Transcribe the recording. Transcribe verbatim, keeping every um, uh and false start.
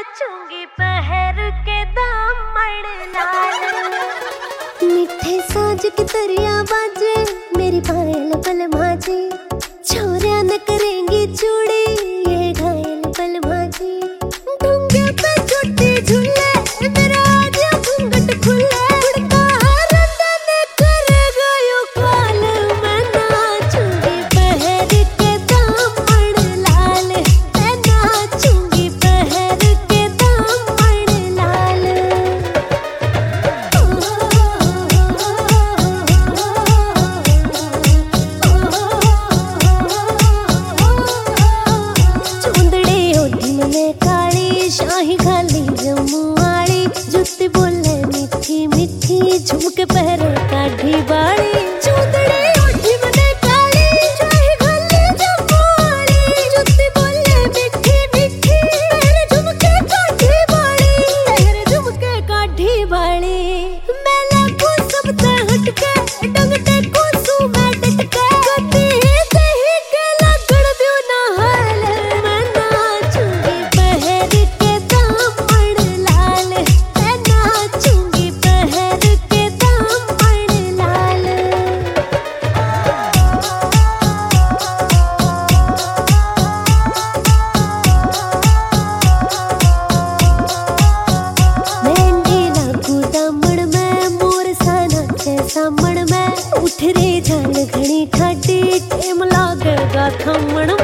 नाचूंगी पहर के दामन लाल। मिठे साज की तरिया बाजे मेरी पायल पल माजे, छोरिया न करेंगी चूड़ी ये घायल पल माजे। डूंगे पे छोटे झूले मेरा आज घूंघट खुले, उड़ता रंदन करेगा यूं काल। मैं नाचूंगी पहर के दामन लाल, मैं नाचूंगी पहर के दामन लाल। चुंदड़े ओढ़ी में काली शाही खाली जम्मू वाली, जुत्ती बोले मीठी मीठी झुमके पहरे काढ़ी बाड़ी। चुंदड़े ओढ़ी में काली शाही खाली जम्मू वाली, जुत्ती बोले मीठी मीठी पहरे झुमके काढ़ी बाड़ी, पहरे झुमके काढ़ी बाड़ी। मैं लागू सब ते हटके डंगटे को सू मैं डटके, कदी सही के लगड़ दियो ना हाल। मैं नाचूंगी पहर के दामन लाल, मैं नाचूंगी पहर के दामन लाल। मेहंदी लागू दामन में मोर सा नाचे सामण में, उठ रे जान घनी ठाडी टेम लागेगा थमण